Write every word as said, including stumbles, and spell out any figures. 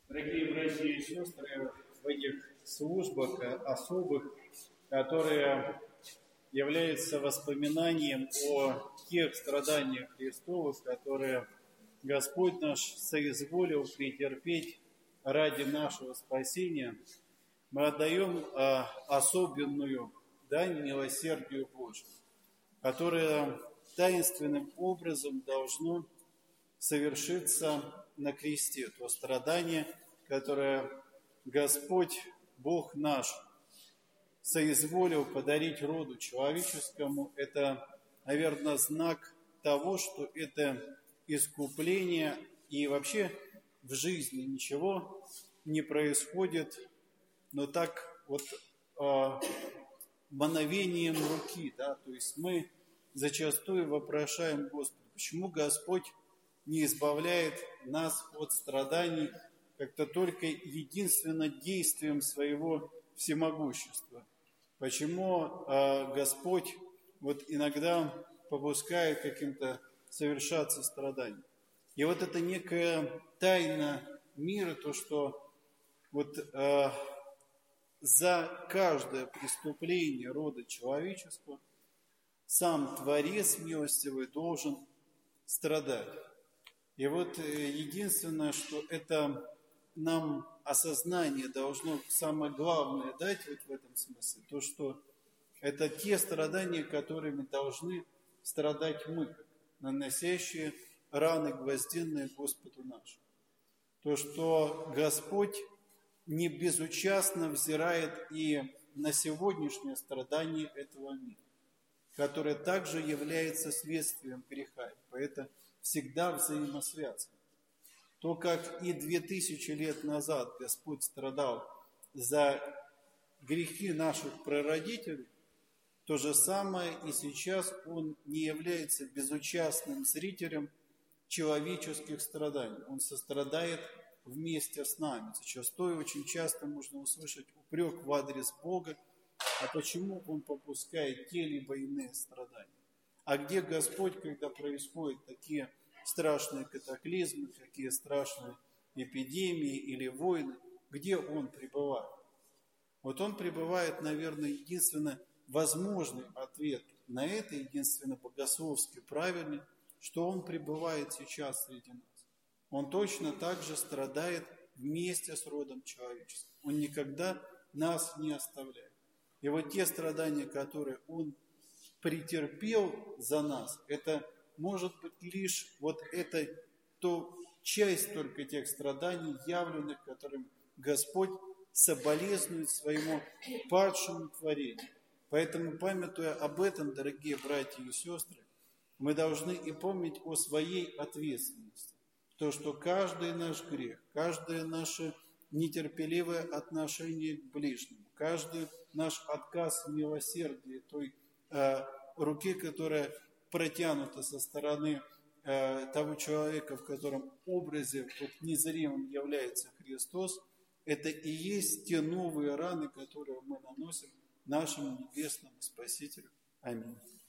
Дорогие братья и сестры, в этих службах особых, которые являются воспоминанием о тех страданиях Христовых, которые Господь наш соизволил претерпеть ради нашего спасения, мы отдаем особенную дань милосердию Божьему, которое таинственным образом должно совершиться на кресте. То страдание, которое Господь, Бог наш, соизволил подарить роду человеческому, это, наверное, знак того, что это искупление, и вообще в жизни ничего не происходит, но так вот э, мановением руки, да, то есть мы зачастую вопрошаем Господа, почему Господь не избавляет нас от страданий как-то только единственно действием своего всемогущества. Почему э, Господь вот иногда попускает каким-то совершаться страданиям. И вот это некая тайна мира, то, что вот э, за каждое преступление рода человеческого сам Творец милостивый должен страдать. И вот единственное, что это нам осознание должно самое главное дать вот в этом смысле, то, что это те страдания, которыми должны страдать мы, наносящие раны гвоздинные Господу нашему. То, что Господь не безучастно взирает и на сегодняшнее страдание этого мира, которое также является следствием греха, поэтому всегда взаимосвязано. То, как и две тысячи лет назад Господь страдал за грехи наших прародителей, то же самое и сейчас Он не является безучастным зрителем человеческих страданий. Он сострадает вместе с нами. Зачастую очень часто можно услышать упрек в адрес Бога, а почему Он попускает те либо иные страдания. А где Господь, когда происходят такие страшные катаклизмы, такие страшные эпидемии или войны, где Он пребывает? Вот Он пребывает, наверное, единственно возможный ответ на это, единственно богословски правильный, что Он пребывает сейчас среди нас. Он точно так же страдает вместе с родом человеческим. Он никогда нас не оставляет. И вот те страдания, которые Он претерпел за нас, это может быть лишь вот это то часть только тех страданий, явленных, которым Господь соболезнует своему падшему творению. Поэтому, памятуя об этом, дорогие братья и сестры, мы должны и помнить о своей ответственности. То, что каждый наш грех, каждое наше нетерпеливое отношение к ближнему, каждый наш отказ в милосердии той э, руки, которая протянута со стороны э, того человека, в котором образе вот, незримым является Христос, это и есть те новые раны, которые мы наносим нашему небесному Спасителю. Аминь.